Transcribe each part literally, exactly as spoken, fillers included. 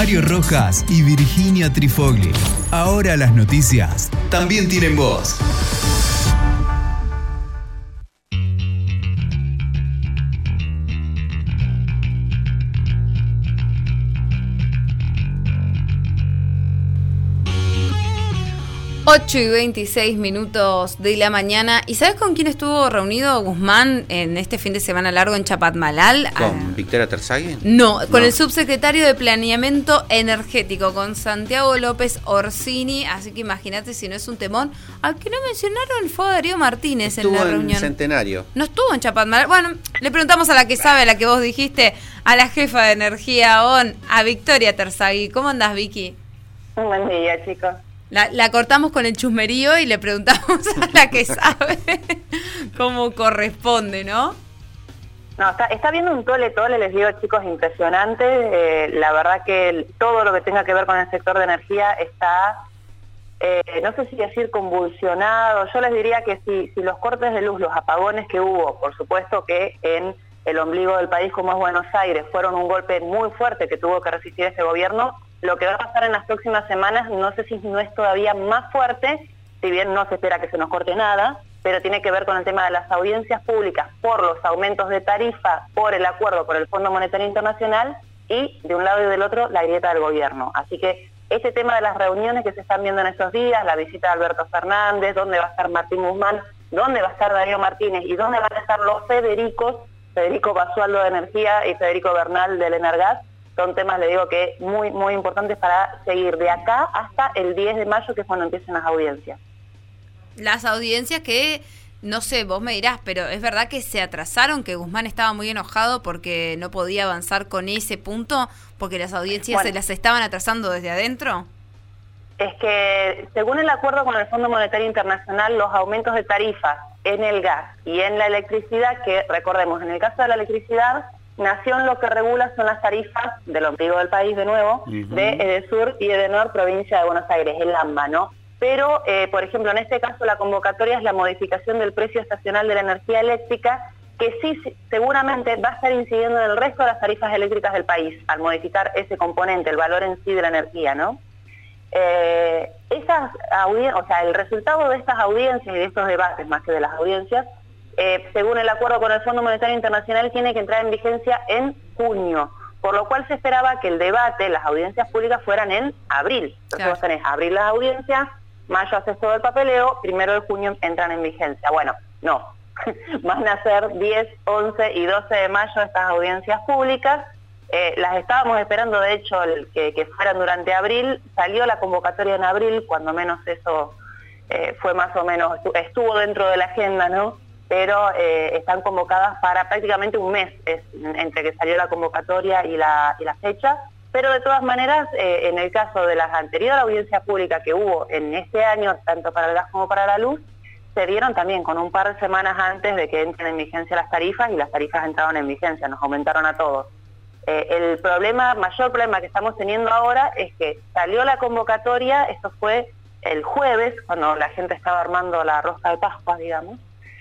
Mario Rojas y Virginia Trifogli. Ahora las noticias también tienen voz. ocho y veintiséis minutos de la mañana. ¿Y sabes con quién estuvo reunido Guzmán en este fin de semana largo en Chapatmalal? ¿Con ah, Victoria Terzaghi? No, con no. el subsecretario de Planeamiento Energético, con Santiago López Orsini. Así que imagínate si no es un temón. Al que no mencionaron fue a Darío Martínez Estuvo en la en reunión. Centenario. No estuvo en Chapatmalal. Bueno, le preguntamos a la que sabe, a la que vos dijiste, a la jefa de energía O N, a Victoria Terzaghi. ¿Cómo andás, Vicky? Un buen día, chicos. La, la cortamos con el chusmerío y le preguntamos a la que sabe cómo corresponde, ¿no? No, está, está viendo un tole tole, les digo, chicos, impresionante. Eh, la verdad que el, todo lo que tenga que ver con el sector de energía está, eh, no sé si decir convulsionado. Yo les diría que si, si los cortes de luz, los apagones que hubo, por supuesto que en el ombligo del país como es Buenos Aires, fueron un golpe muy fuerte que tuvo que resistir ese gobierno. Lo que va a pasar en las próximas semanas, no sé si no es todavía más fuerte, si bien no se espera que se nos corte nada, pero tiene que ver con el tema de las audiencias públicas por los aumentos de tarifa, por el acuerdo por el Fondo Monetario Internacional y, de un lado y del otro, la grieta del gobierno. Así que este tema de las reuniones que se están viendo en estos días, la visita de Alberto Fernández, dónde va a estar Martín Guzmán, dónde va a estar Darío Martínez y dónde van a estar los Federicos, Federico Basualdo de Energía y Federico Bernal del Energas, son temas, le digo, que muy muy importantes para seguir de acá hasta el diez de mayo, que es cuando empiecen las audiencias. Las audiencias que, no sé, vos me dirás, pero es verdad que se atrasaron, que Guzmán estaba muy enojado porque no podía avanzar con ese punto, porque las audiencias bueno, se las estaban atrasando desde adentro. Es que, según el acuerdo con el Fondo Monetario Internacional, los aumentos de tarifas en el gas y en la electricidad, que recordemos, en el caso de la electricidad, Nación lo que regula son las tarifas del ombligo del país, de nuevo, uh-huh. de Edesur y Edenor, provincia de Buenos Aires, el AMBA, ¿no? Pero, eh, por ejemplo, en este caso la convocatoria es la modificación del precio estacional de la energía eléctrica, que sí seguramente va a estar incidiendo en el resto de las tarifas eléctricas del país, al modificar ese componente, el valor en sí de la energía, ¿no? Eh, esas audiencias, o sea, el resultado de estas audiencias y de estos debates, más que de las audiencias, Eh, según el acuerdo con el Fondo Monetario Internacional, tiene que entrar en vigencia en junio, por lo cual se esperaba que el debate, las audiencias públicas fueran en abril. Entonces claro. Vos tenés abril las audiencias, mayo haces todo el papeleo, primero de junio entran en vigencia. Bueno, no, van a ser diez, once y doce de mayo estas audiencias públicas. Eh, las estábamos esperando, de hecho, el, que, que fueran durante abril. Salió la convocatoria en abril, cuando menos eso eh, fue más o menos, estuvo dentro de la agenda, ¿no? Pero eh, están convocadas para prácticamente un mes es, entre que salió la convocatoria y la, y la fecha, pero de todas maneras, eh, en el caso de las anteriores audiencias públicas que hubo en este año, tanto para el gas como para la luz, se dieron también con un par de semanas antes de que entren en vigencia las tarifas, y las tarifas entraron en vigencia, nos aumentaron a todos. Eh, el problema, mayor problema que estamos teniendo ahora es que salió la convocatoria, esto fue el jueves, cuando la gente estaba armando la rosca de Pascua, digamos.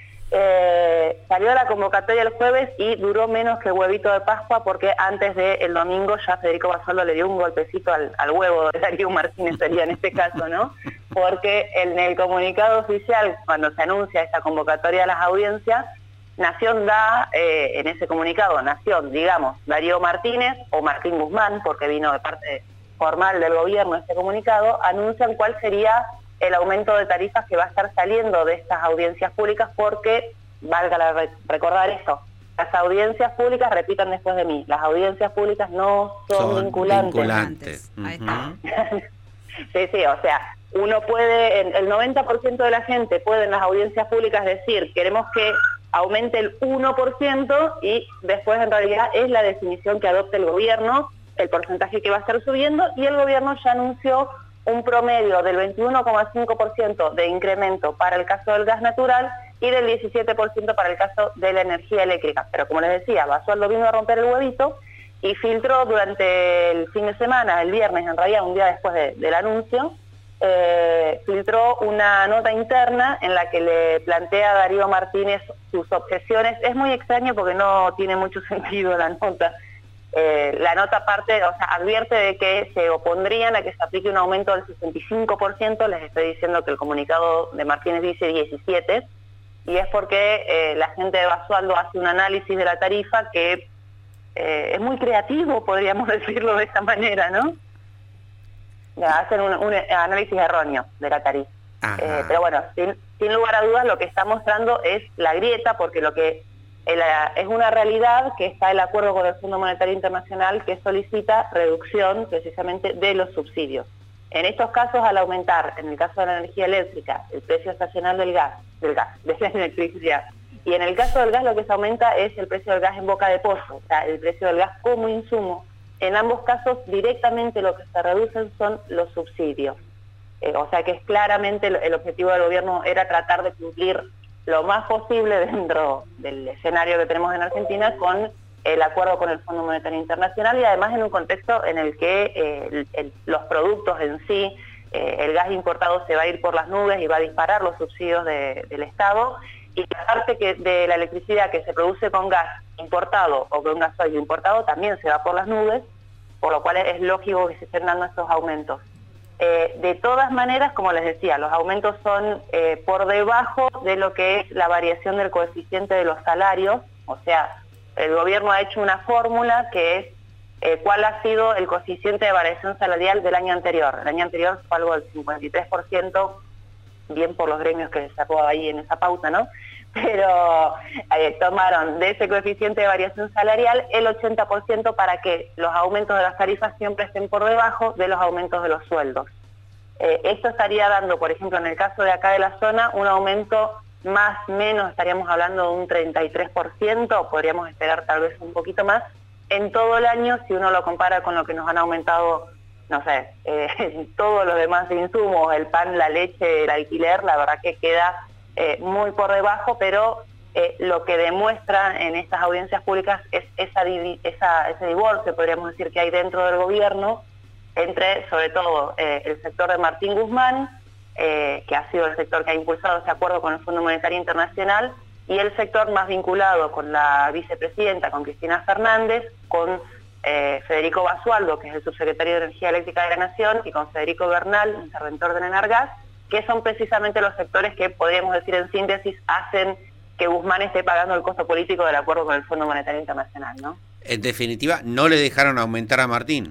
Eh, salió la convocatoria el jueves y duró menos que el huevito de Pascua, porque antes del domingo ya Federico Basualdo le dio un golpecito al, al huevo de Darío Martínez, sería en este caso, ¿no? Porque en el comunicado oficial, cuando se anuncia esta convocatoria a las audiencias, Nación da, eh, en ese comunicado, Nación, digamos, Darío Martínez o Martín Guzmán, porque vino de parte formal del gobierno este comunicado, anuncian cuál sería el aumento de tarifas que va a estar saliendo de estas audiencias públicas, porque, valga la re- recordar esto, las audiencias públicas, repitan después de mí, las audiencias públicas no son, son vinculantes. vinculantes. Uh-huh. Ahí está. Sí, sí, o sea, uno puede, el noventa por ciento de la gente puede en las audiencias públicas decir, queremos que aumente el uno por ciento, y después en realidad es la definición que adopte el gobierno, el porcentaje que va a estar subiendo, y el gobierno ya anunció un promedio del veintiuno coma cinco por ciento de incremento para el caso del gas natural y del diecisiete por ciento para el caso de la energía eléctrica. Pero como les decía, Basualdo vino a romper el huevito y filtró durante el fin de semana, el viernes, en realidad un día después de, del anuncio, eh, filtró una nota interna en la que le plantea a Darío Martínez sus objeciones. Es muy extraño porque no tiene mucho sentido la nota. Eh, la nota aparte, o sea, advierte de que se opondrían a que se aplique un aumento del sesenta y cinco por ciento, les estoy diciendo que el comunicado de Martínez dice diecisiete, y es porque eh, la gente de Basualdo hace un análisis de la tarifa que eh, es muy creativo, podríamos decirlo de esta manera, ¿no? Hacen un, un análisis erróneo de la tarifa. Eh, pero bueno, sin, sin lugar a dudas lo que está mostrando es la grieta, porque lo que el, es una realidad que está el acuerdo con el Fondo Monetario Internacional que solicita reducción precisamente de los subsidios. En estos casos, al aumentar, en el caso de la energía eléctrica, el precio estacional del gas, del gas, de la electricidad, y en el caso del gas lo que se aumenta es el precio del gas en boca de pozo, o sea, el precio del gas como insumo. En ambos casos, directamente lo que se reducen son los subsidios. Eh, o sea que es claramente el, el objetivo del gobierno era tratar de cumplir lo más posible dentro del escenario que tenemos en Argentina con el acuerdo con el Fondo Monetario Internacional, y además en un contexto en el que eh, el, el, los productos en sí, eh, el gas importado se va a ir por las nubes y va a disparar los subsidios de, del Estado, y la parte que, de la electricidad que se produce con gas importado o con gasoil importado también se va por las nubes, por lo cual es lógico que se estén dando estos aumentos. Eh, de todas maneras, como les decía, los aumentos son eh, por debajo de lo que es la variación del coeficiente de los salarios, o sea, el gobierno ha hecho una fórmula que es eh, cuál ha sido el coeficiente de variación salarial del año anterior. El año anterior fue algo del cincuenta y tres por ciento, bien por los gremios que se sacó ahí en esa pauta, ¿no? Pero eh, tomaron de ese coeficiente de variación salarial el ochenta por ciento para que los aumentos de las tarifas siempre estén por debajo de los aumentos de los sueldos. Eh, esto estaría dando, por ejemplo, en el caso de acá de la zona, un aumento más o menos, estaríamos hablando de un treinta y tres por ciento, podríamos esperar tal vez un poquito más, en todo el año, si uno lo compara con lo que nos han aumentado, no sé, eh, todos los demás insumos, el pan, la leche, el alquiler, la verdad que queda eh, muy por debajo, pero eh, lo que demuestra en estas audiencias públicas es esa, esa, ese divorcio, podríamos decir, que hay dentro del gobierno, entre, sobre todo, eh, el sector de Martín Guzmán, eh, que ha sido el sector que ha impulsado ese acuerdo con el Fondo Monetario Internacional, y el sector más vinculado con la vicepresidenta, con Cristina Fernández, con eh, Federico Basualdo, que es el subsecretario de Energía Eléctrica de la Nación, y con Federico Bernal, interventor de Enargas, que son precisamente los sectores que, podríamos decir en síntesis, hacen que Guzmán esté pagando el costo político del acuerdo con el Fondo Monetario Internacional, ¿no? En definitiva, ¿no le dejaron aumentar a Martín?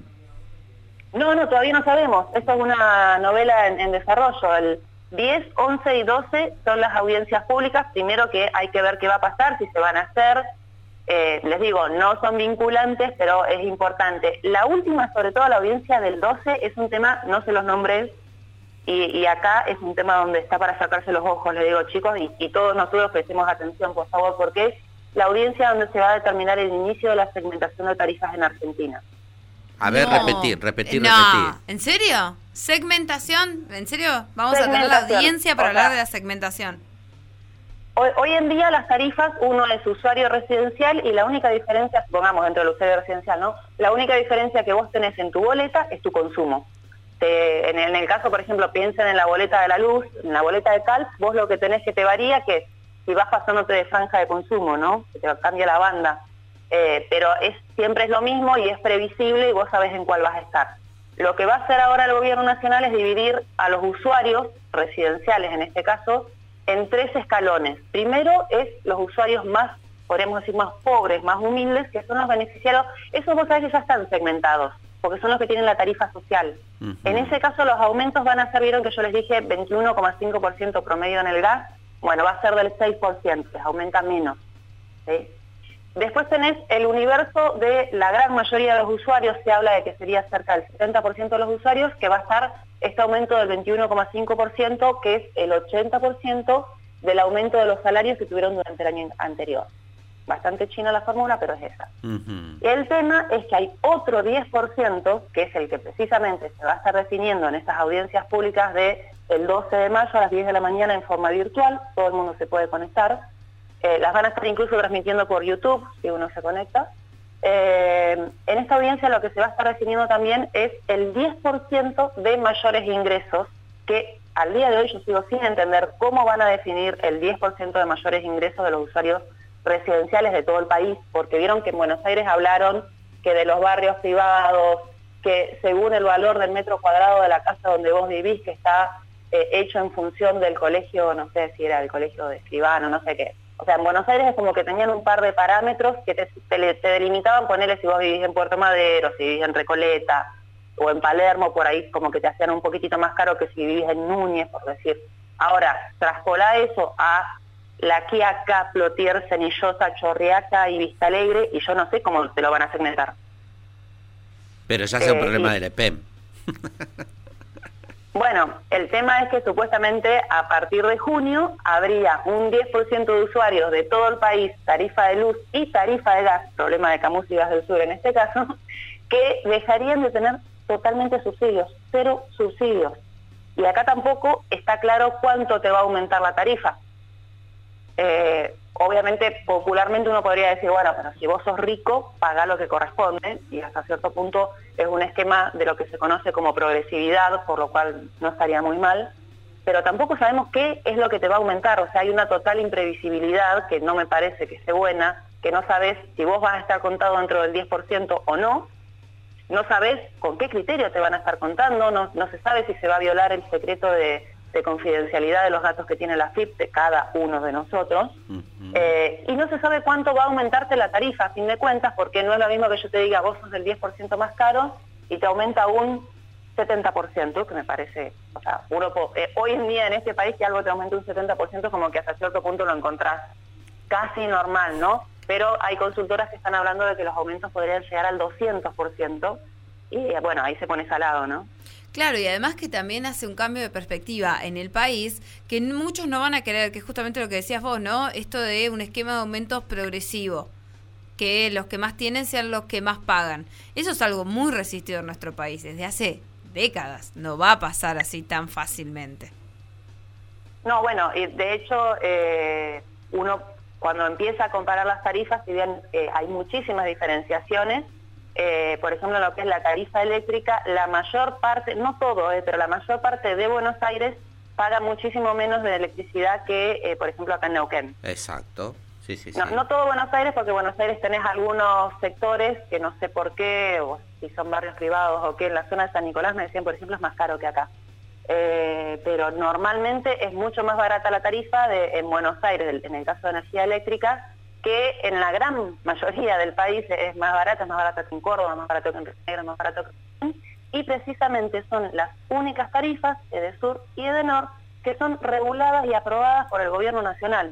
No, no, todavía no sabemos. Esto es una novela en, en desarrollo. El diez, once y doce son las audiencias públicas. Primero que hay que ver qué va a pasar, si se van a hacer. Eh, les digo, no son vinculantes, pero es importante. La última, sobre todo la audiencia del doce, es un tema, no se los nombré, y, y acá es un tema donde está para sacarse los ojos, les digo, chicos, y, y todos nosotros prestemos atención, por favor, porque es la audiencia donde se va a determinar el inicio de la segmentación de tarifas en Argentina. A ver, No. repetir, repetir, no. repetir. ¿En serio? ¿Segmentación? ¿En serio? Vamos a tener la audiencia para o sea, hablar de la segmentación. Hoy, hoy en día las tarifas, uno es usuario residencial y la única diferencia, supongamos dentro del usuario residencial, ¿no? La única diferencia que vos tenés en tu boleta es tu consumo. Te, en, el, en el caso, por ejemplo, piensen en la boleta de la luz, en la boleta de Calp, vos lo que tenés que te varía, que es si vas pasándote de franja de consumo, ¿no? Que te cambia la banda. Eh, pero es siempre es lo mismo y es previsible y vos sabés en cuál vas a estar. Lo que va a hacer ahora el gobierno nacional es dividir a los usuarios residenciales, en este caso, en tres escalones. Primero es los usuarios más, podríamos decir, más pobres, más humildes, que son los beneficiarios. Esos vos sabés que ya están segmentados, porque son los que tienen la tarifa social. Uh-huh. En ese caso los aumentos van a ser, vieron que yo les dije veintiuno coma cinco por ciento promedio en el gas, bueno, va a ser del seis por ciento, les aumenta menos, ¿sí? Después tenés el universo de la gran mayoría de los usuarios, se habla de que sería cerca del setenta por ciento de los usuarios, que va a estar este aumento del veintiuno coma cinco por ciento, que es el ochenta por ciento del aumento de los salarios que tuvieron durante el año anterior. Bastante china la fórmula, pero es esa. Uh-huh. El tema es que hay otro diez por ciento, que es el que precisamente se va a estar definiendo en estas audiencias públicas de el doce de mayo a las diez de la mañana en forma virtual, todo el mundo se puede conectar. Eh, las van a estar incluso transmitiendo por YouTube, si uno se conecta. Eh, en esta audiencia lo que se va a estar definiendo también es el diez por ciento de mayores ingresos, que al día de hoy yo sigo sin entender cómo van a definir el diez por ciento de mayores ingresos de los usuarios residenciales de todo el país, porque vieron que en Buenos Aires hablaron que de los barrios privados, que según el valor del metro cuadrado de la casa donde vos vivís, que está eh, hecho en función del colegio, no sé si era el colegio de escribano, no sé qué. O sea, en Buenos Aires es como que tenían un par de parámetros que te, te, te delimitaban, ponerle si vos vivís en Puerto Madero, si vivís en Recoleta, o en Palermo, por ahí como que te hacían un poquitito más caro que si vivís en Núñez, por decir. Ahora, traspolá eso a La Quiaca, Plotier, Cenillosa, Chorriaca y Vista Alegre, y yo no sé cómo te lo van a segmentar. Pero ya es Eh, un problema y- del E P E M. Bueno, el tema es que supuestamente a partir de junio habría un diez por ciento de usuarios de todo el país, tarifa de luz y tarifa de gas, problema de Camus y Gas del Sur en este caso, que dejarían de tener totalmente subsidios, cero subsidios. Y acá tampoco está claro cuánto te va a aumentar la tarifa. Eh, obviamente, popularmente uno podría decir, bueno, pero si vos sos rico, pagá lo que corresponde, y hasta cierto punto es un esquema de lo que se conoce como progresividad, por lo cual no estaría muy mal, pero tampoco sabemos qué es lo que te va a aumentar, o sea, hay una total imprevisibilidad que no me parece que esté buena, que no sabes si vos vas a estar contado dentro del diez por ciento o no, no sabes con qué criterio te van a estar contando, no, no se sabe si se va a violar el secreto de, de confidencialidad de los datos que tiene la F I P de cada uno de nosotros, Ujú. eh, y no se sabe cuánto va a aumentarte la tarifa a fin de cuentas, porque no es lo mismo que yo te diga vos sos el diez por ciento más caro y te aumenta un setenta por ciento, que me parece, o sea, uno po- eh, hoy en día en este país que algo te aumente un setenta por ciento como que hasta cierto punto lo encontrás casi normal, ¿no? Pero hay consultoras que están hablando de que los aumentos podrían llegar al doscientos por ciento y eh, bueno, ahí se pone salado, ¿no? Claro, y además que también hace un cambio de perspectiva en el país que muchos no van a querer, que es justamente lo que decías vos, ¿no? Esto de un esquema de aumentos progresivo, que los que más tienen sean los que más pagan. Eso es algo muy resistido en nuestro país, desde hace décadas. No va a pasar así tan fácilmente. No, bueno, y de hecho, eh, uno cuando empieza a comparar las tarifas, si bien eh, hay muchísimas diferenciaciones, eh, por ejemplo, lo que es la tarifa eléctrica, la mayor parte, no todo, eh, pero la mayor parte de Buenos Aires paga muchísimo menos de electricidad que, eh, por ejemplo, acá en Neuquén. Exacto. Sí, sí, sí. No, no todo Buenos Aires, porque Buenos Aires tenés algunos sectores que no sé por qué, o si son barrios privados o qué, en la zona de San Nicolás me decían, por ejemplo, es más caro que acá. Eh, pero normalmente es mucho más barata la tarifa de, en Buenos Aires, en el caso de energía eléctrica, que en la gran mayoría del país es más barata, es más barata que en Córdoba, más barato que en Río Negro, más barato que en... Y precisamente son las únicas tarifas, EDESUR y EDENOR, que son reguladas y aprobadas por el gobierno nacional.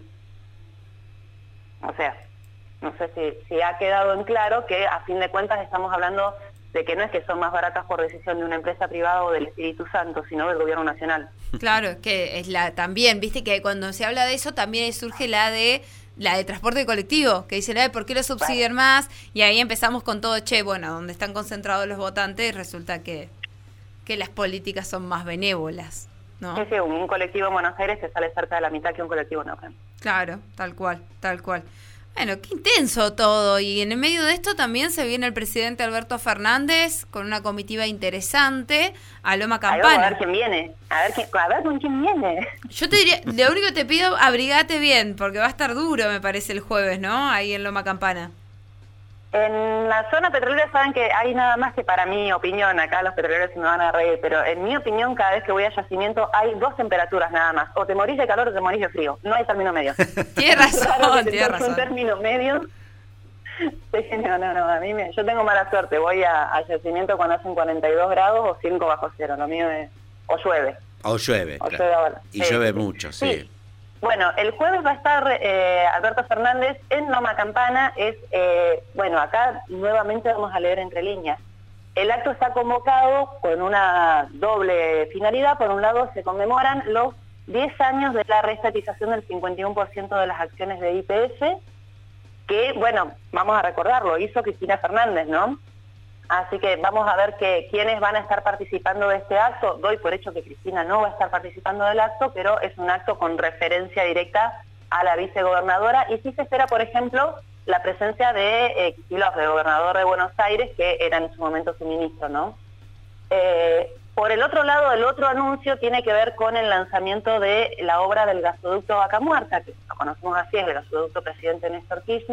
O sea, no sé si, si ha quedado en claro que a fin de cuentas estamos hablando de que no es que son más baratas por decisión de una empresa privada o del Espíritu Santo, sino del gobierno nacional. Claro, es que es la también, viste que cuando se habla de eso también surge la de la de transporte colectivo, que dicen, "Ay, ¿por qué lo subsidian más?" Y ahí empezamos con todo, che, bueno, donde están concentrados los votantes, resulta que, que las políticas son más benévolas, ¿no? Sí, sí, un, un colectivo en Buenos Aires te sale cerca de la mitad que un colectivo en Neuquén. Claro, tal cual, tal cual. Bueno, qué intenso todo. Y en el medio de esto también se viene el presidente Alberto Fernández con una comitiva interesante a Loma Ahí vamos a Campana. ver quién viene, a ver, quién, a ver con quién viene. Yo te diría, lo único que te pido, abrigate bien, porque va a estar duro, me parece, el jueves, ¿no? Ahí en Loma Campana. En la zona petrolera saben que hay nada más que para mi opinión, acá los petroleros se me van a reír, pero en mi opinión cada vez que voy a yacimiento hay dos temperaturas nada más, o te morís de calor o te morís de frío, no hay término medio. Tienes Es raro razón, que tienes tengas un razón. término medio. Sí, no, no, no, a mí me, yo tengo mala suerte, voy a, a yacimiento cuando hacen cuarenta y dos grados o cinco bajo cero, lo mío es, o llueve. O llueve. O claro. llueve ahora. Y Sí, llueve sí. mucho, sí. Sí. Bueno, el jueves va a estar eh, Alberto Fernández en Loma Campana. Es, eh, bueno, acá nuevamente vamos a leer entre líneas. El acto está convocado con una doble finalidad. Por un lado, se conmemoran los diez años de la reestatización del cincuenta y uno por ciento de las acciones de Y P F, que, bueno, vamos a recordarlo, hizo Cristina Fernández, ¿no? Así que vamos a ver que quiénes van a estar participando de este acto. Doy por hecho que Cristina no va a estar participando del acto, pero es un acto con referencia directa a la vicegobernadora. Y sí se espera, por ejemplo, la presencia de eh, Kicillof, el gobernador de Buenos Aires, que era en su momento su ministro, ¿no? Eh, por el otro lado, el otro anuncio tiene que ver con el lanzamiento de la obra del gasoducto Vaca Muerta, que lo conocemos así, es el gasoducto presidente Néstor Kirchner,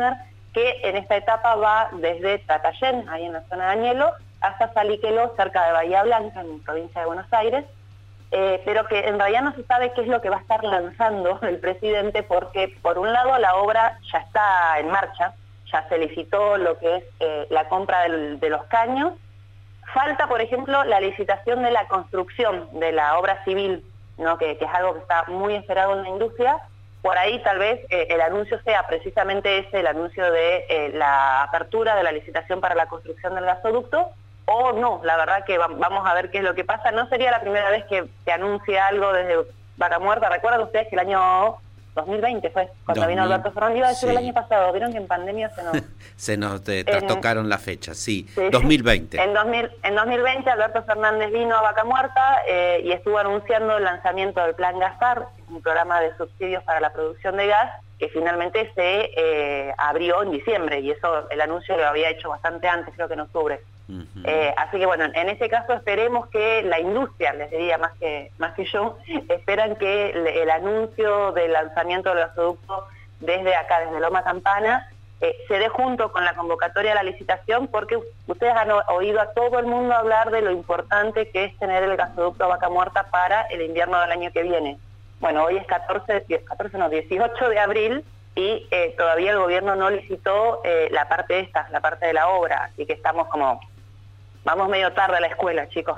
que en esta etapa va desde Tratayén, ahí en la zona de Añelo, hasta Salíquelo, cerca de Bahía Blanca, en la provincia de Buenos Aires, eh, pero que en realidad no se sabe qué es lo que va a estar lanzando el presidente, porque por un lado la obra ya está en marcha, ya se licitó lo que es eh, la compra del, de los caños. Falta, por ejemplo, la licitación de la construcción de la obra civil, ¿no? que, que es algo que está muy esperado en la industria. Por ahí tal vez eh, el anuncio sea precisamente ese, el anuncio de eh, la apertura de la licitación para la construcción del gasoducto, o no, la verdad que va, vamos a ver qué es lo que pasa. No sería la primera vez que se anuncie algo desde Vaca Muerta. Recuerdan ustedes que el año dos mil veinte fue cuando dos mil, vino Alberto Fernández, iba a decir sí. El año pasado, vieron que en pandemia se nos... se nos eh, trastocaron la fecha, sí, sí, dos mil veinte. En, dos mil, en dos mil veinte Alberto Fernández vino a Vaca Muerta eh, y estuvo anunciando el lanzamiento del Plan Gastar, un programa de subsidios para la producción de gas, que finalmente se eh, abrió en diciembre, y eso el anuncio lo había hecho bastante antes, creo que en octubre. Uh-huh. Eh, así que bueno, en ese caso esperemos que la industria, les diría más que más que yo, esperan que el, el anuncio del lanzamiento del gasoducto desde acá, desde Loma Campana, eh, se dé junto con la convocatoria a la licitación, porque ustedes han oído a todo el mundo hablar de lo importante que es tener el gasoducto a Vaca Muerta para el invierno del año que viene. Bueno, hoy es catorce, catorce no, dieciocho de abril y eh, todavía el gobierno no licitó eh, la parte esta, la parte de la obra, así que estamos como, vamos medio tarde a la escuela, chicos.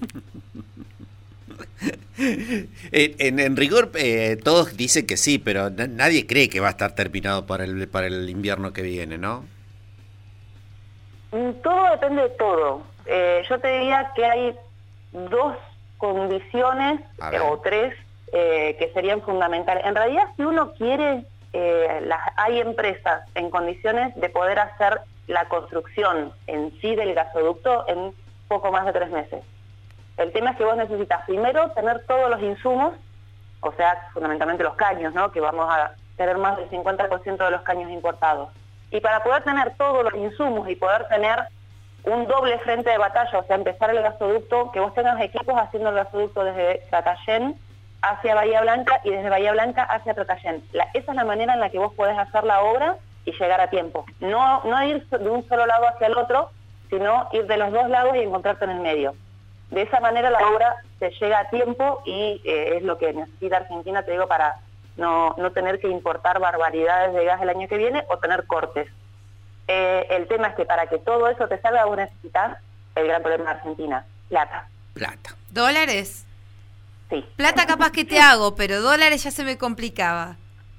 en, en rigor eh, todos dicen que sí, pero n- nadie cree que va a estar terminado para el, para el invierno que viene, ¿no? Todo depende de todo. Eh, yo te diría que hay dos condiciones eh, o tres eh, que serían fundamentales. En realidad, si uno quiere, eh, las, hay empresas en condiciones de poder hacer la construcción en sí del gasoducto en poco más de tres meses. El tema es que vos necesitas primero tener todos los insumos, o sea, fundamentalmente los caños, ¿no? Que vamos a tener más del cincuenta por ciento de los caños importados. Y para poder tener todos los insumos y poder tener un doble frente de batalla, o sea, empezar el gasoducto, que vos tengas equipos haciendo el gasoducto desde Tratayén hacia Bahía Blanca y desde Bahía Blanca hacia Tratayén. La, esa es la manera en la que vos podés hacer la obra y llegar a tiempo. No, no ir de un solo lado hacia el otro, sino ir de los dos lados y encontrarte en el medio. De esa manera la obra se llega a tiempo y eh, es lo que necesita Argentina, te digo, para no, no tener que importar barbaridades de gas el año que viene o tener cortes. Eh, el tema es que para que todo eso te salga vos necesitas el gran problema de Argentina, plata. Plata. ¿Dólares? Sí. Plata capaz que te hago, pero dólares ya se me complicaba.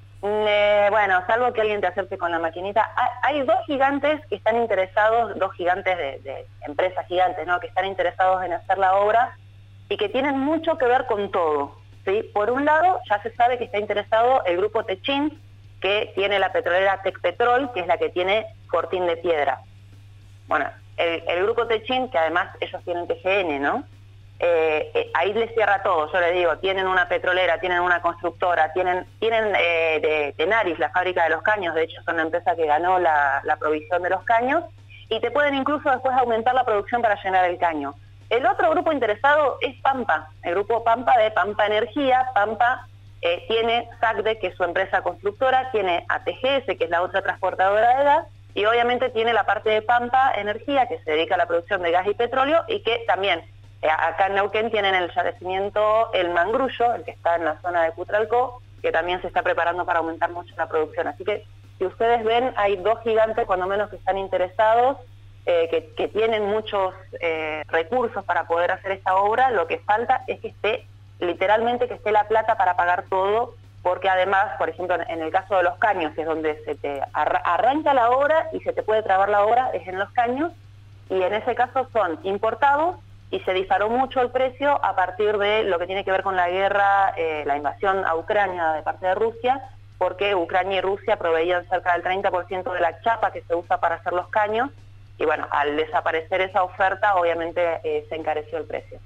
Eh, bueno, salvo que alguien te acerque con la maquinita. Hay, hay dos gigantes que están interesados, dos gigantes de, de empresas gigantes, ¿no? Que están interesados en hacer la obra y que tienen mucho que ver con todo, ¿sí? Por un lado, ya se sabe que está interesado el grupo Techint, que tiene la petrolera Tecpetrol, que es la que tiene Fortín de Piedra. Bueno, el, el grupo Techint, que además ellos tienen T G N, ¿no? Eh, eh, ahí les cierra todo, yo les digo, tienen una petrolera, tienen una constructora, tienen tienen eh, de Tenaris, la fábrica de los caños, de hecho son la empresa que ganó la, la provisión de los caños, y te pueden incluso después aumentar la producción para llenar el caño. El otro grupo interesado es Pampa, el grupo Pampa de Pampa Energía. Pampa eh, tiene SACDE, que es su empresa constructora, tiene A T G S, que es la otra transportadora de gas, y obviamente tiene la parte de Pampa Energía, que se dedica a la producción de gas y petróleo, y que también acá en Neuquén tienen el yacimiento El Mangrullo, el que está en la zona de Cutralcó, que también se está preparando para aumentar mucho la producción. Así que, si ustedes ven, hay dos gigantes, cuando menos, que están interesados, eh, que, que tienen muchos eh, recursos para poder hacer esta obra. Lo que falta es que esté, literalmente, que esté la plata para pagar todo, porque además, por ejemplo, en el caso de los caños, que es donde se te arra- arranca la obra y se te puede trabar la obra, es en los caños, y en ese caso son importados, y se disparó mucho el precio a partir de lo que tiene que ver con la guerra, eh, la invasión a Ucrania de parte de Rusia, porque Ucrania y Rusia proveían cerca del treinta por ciento de la chapa que se usa para hacer los caños, y bueno, al desaparecer esa oferta, obviamente eh, se encareció el precio.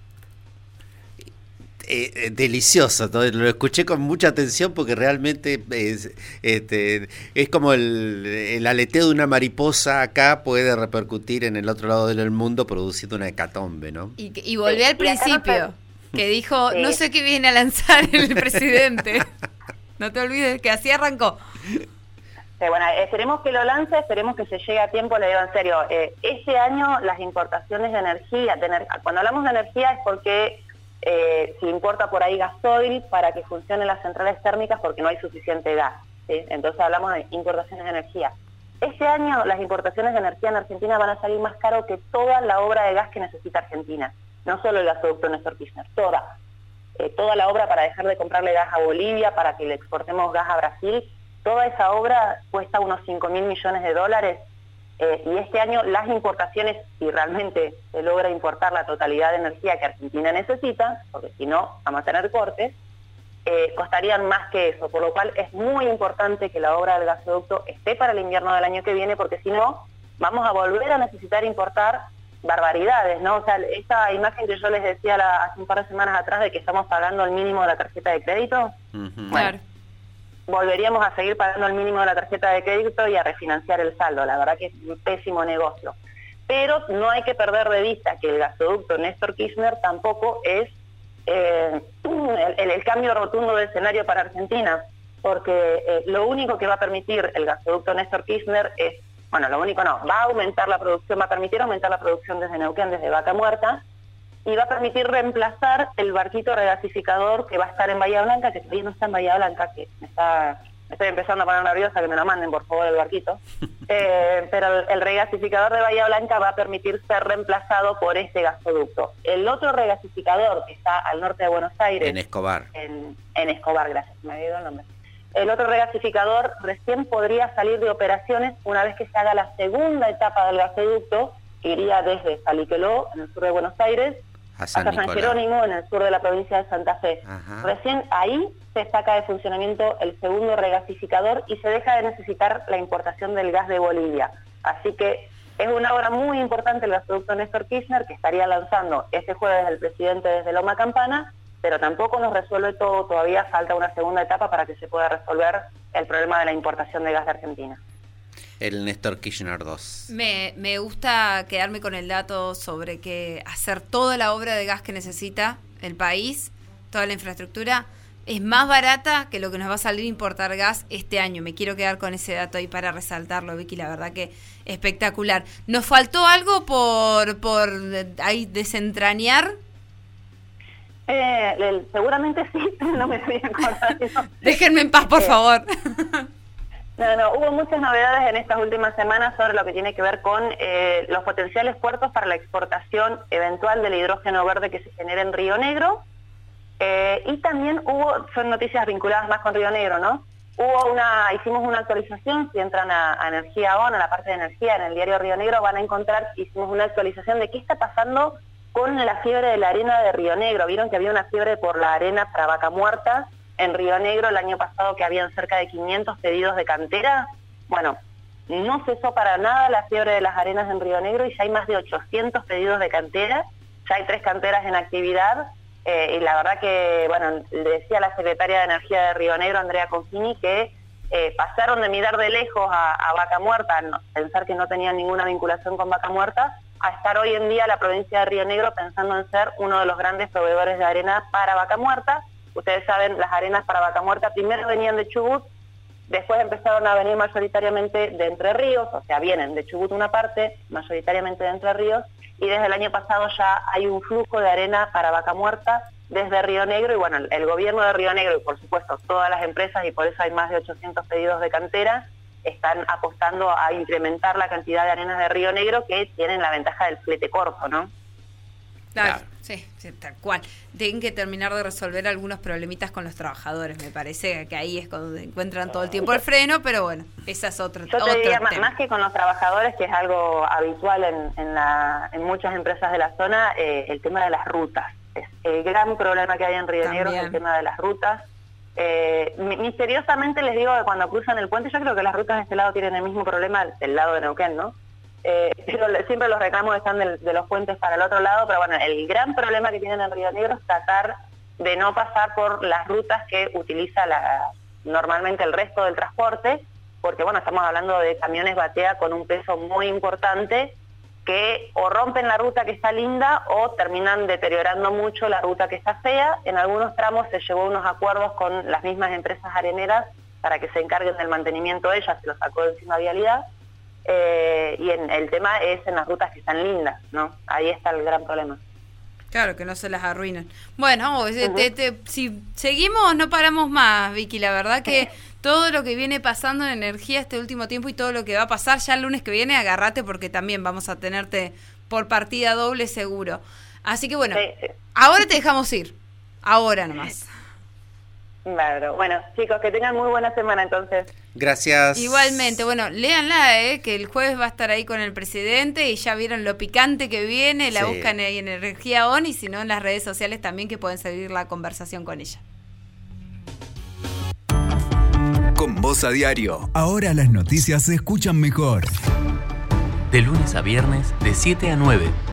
Eh, eh, delicioso, todo, lo escuché con mucha atención porque realmente es, este, es como el, el aleteo de una mariposa acá puede repercutir en el otro lado del mundo produciendo una hecatombe, ¿no? Y, y volví Sí, al y acá no principio, te- que dijo, Sí. no sé qué viene a lanzar el presidente. No te olvides que así arrancó. Sí, bueno, esperemos que lo lance, esperemos que se llegue a tiempo, le digo en serio. Eh, este año las importaciones de energía, de ener- cuando hablamos de energía es porque eh, se importa por ahí gasoil para que funcionen las centrales térmicas porque no hay suficiente gas, ¿sí? Entonces hablamos de importaciones de energía. Este año las importaciones de energía en Argentina van a salir más caro que toda la obra de gas que necesita Argentina. No solo el gasoducto Néstor Kirchner, toda. Eh, toda la obra para dejar de comprarle gas a Bolivia, para que le exportemos gas a Brasil. Toda esa obra cuesta unos cinco mil millones de dólares eh, y este año las importaciones, si realmente se logra importar la totalidad de energía que Argentina necesita, porque si no vamos a tener cortes, eh, costarían más que eso, por lo cual es muy importante que la obra del gasoducto esté para el invierno del año que viene, porque si no vamos a volver a necesitar importar barbaridades, ¿no? O sea, esa imagen que yo les decía la, hace un par de semanas atrás de que estamos pagando el mínimo de la tarjeta de crédito, Uh-huh. bueno, Claro. volveríamos a seguir pagando el mínimo de la tarjeta de crédito y a refinanciar el saldo. La verdad que es un pésimo negocio. Pero no hay que perder de vista que el gasoducto Néstor Kirchner tampoco es eh, el, el, el cambio rotundo de escenario para Argentina, porque eh, lo único que va a permitir el gasoducto Néstor Kirchner es, bueno, lo único no, va a aumentar la producción, va a permitir aumentar la producción desde Neuquén, desde Vaca Muerta, y va a permitir reemplazar el barquito regasificador que va a estar en Bahía Blanca, que todavía no está en Bahía Blanca, que me, está, me estoy empezando a poner nerviosa, que me lo manden por favor el barquito, eh, pero el, el regasificador de Bahía Blanca va a permitir ser reemplazado por este gasoducto. El otro regasificador que está al norte de Buenos Aires, En Escobar. en, en Escobar, gracias, me había ido el nombre. El otro regasificador recién podría salir de operaciones una vez que se haga la segunda etapa del gasoducto, que iría desde Saliqueló, en el sur de Buenos Aires, A San hasta San Nicolás. Jerónimo, en el sur de la provincia de Santa Fe. Ajá. Recién ahí se saca de funcionamiento el segundo regasificador y se deja de necesitar la importación del gas de Bolivia. Así que es una obra muy importante el gasoducto Néstor Kirchner, que estaría lanzando este jueves el presidente desde Loma Campana, pero tampoco nos resuelve todo, todavía falta una segunda etapa para que se pueda resolver el problema de la importación de gas de Argentina. El Néstor Kirchner dos. Me, me gusta quedarme con el dato sobre que hacer toda la obra de gas que necesita el país, toda la infraestructura, es más barata que lo que nos va a salir importar gas este año. Me quiero quedar con ese dato ahí para resaltarlo, Vicky, la verdad que espectacular. ¿Nos faltó algo por, por ahí desentrañar? Eh, el, seguramente sí, no me estoy acordando. Déjenme en paz, por Eh, favor. No, no, hubo muchas novedades en estas últimas semanas sobre lo que tiene que ver con eh, los potenciales puertos para la exportación eventual del hidrógeno verde que se genera en Río Negro. Eh, y también hubo, son noticias vinculadas más con Río Negro, ¿no? Hubo una, hicimos una actualización, si entran a, a Energía O N, a la parte de energía en el diario Río Negro, van a encontrar, hicimos una actualización de qué está pasando con la fiebre de la arena de Río Negro. Vieron que había una fiebre por la arena para Vaca Muerta en Río Negro el año pasado, que habían cerca de quinientos pedidos de cantera. Bueno, no cesó para nada la fiebre de las arenas en Río Negro y ya hay más de ochocientos pedidos de cantera, ya hay tres canteras en actividad, eh, y la verdad que, bueno, le decía la secretaria de Energía de Río Negro, Andrea Confini, que eh, pasaron de mirar de lejos a, a Vaca Muerta, no, pensar que no tenían ninguna vinculación con Vaca Muerta, a estar hoy en día la provincia de Río Negro pensando en ser uno de los grandes proveedores de arena para Vaca Muerta. Ustedes saben, las arenas para Vaca Muerta primero venían de Chubut, después empezaron a venir mayoritariamente de Entre Ríos, o sea, vienen de Chubut una parte, mayoritariamente de Entre Ríos, y desde el año pasado ya hay un flujo de arena para Vaca Muerta desde Río Negro, y bueno, el gobierno de Río Negro y por supuesto todas las empresas, y por eso hay más de ochocientos pedidos de cantera, están apostando a incrementar la cantidad de arenas de Río Negro que tienen la ventaja del flete corto, ¿no? Claro, Claro. sí, sí, tal cual. Tienen que terminar de resolver algunos problemitas con los trabajadores, me parece que ahí es cuando encuentran todo el tiempo el freno, pero bueno, esa es otra. Yo te otro diría, más, tema. más que con los trabajadores, que es algo habitual en, en, la, en muchas empresas de la zona, eh, el tema de las rutas. Es el gran problema que hay en Río Negro, es el tema de las rutas. Eh, misteriosamente les digo que cuando cruzan el puente, yo creo que las rutas de este lado tienen el mismo problema del lado de Neuquén, ¿no? Eh, pero siempre los reclamos están de, de los puentes para el otro lado, pero bueno, el gran problema que tienen en Río Negro es tratar de no pasar por las rutas que utiliza la, normalmente el resto del transporte, porque bueno, estamos hablando de camiones batea con un peso muy importante que o rompen la ruta que está linda o terminan deteriorando mucho la ruta que está fea. En algunos tramos se llegó a unos acuerdos con las mismas empresas areneras para que se encarguen del mantenimiento ella, se lo sacó de encima Vialidad. Eh, y en, el tema es en las rutas que están lindas, ¿no? Ahí está el gran problema. Claro, que no se las arruinen. Bueno, uh-huh. te, te, si seguimos no paramos más, Vicky. La verdad que todo lo que viene pasando en energía este último tiempo y todo lo que va a pasar ya el lunes que viene, agárrate porque también vamos a tenerte por partida doble seguro. Así que bueno, sí, sí. ahora te dejamos ir. Ahora nomás. Claro. Bueno, chicos, que tengan muy buena semana entonces. Gracias. Igualmente, bueno, léanla, eh, que el jueves va a estar ahí con el presidente y ya vieron lo picante que viene, la sí. buscan ahí en Energía On y si no en las redes sociales también que pueden seguir la conversación con ella. Con Voz a Diario, ahora las noticias se escuchan mejor. De lunes a viernes, de siete a nueve.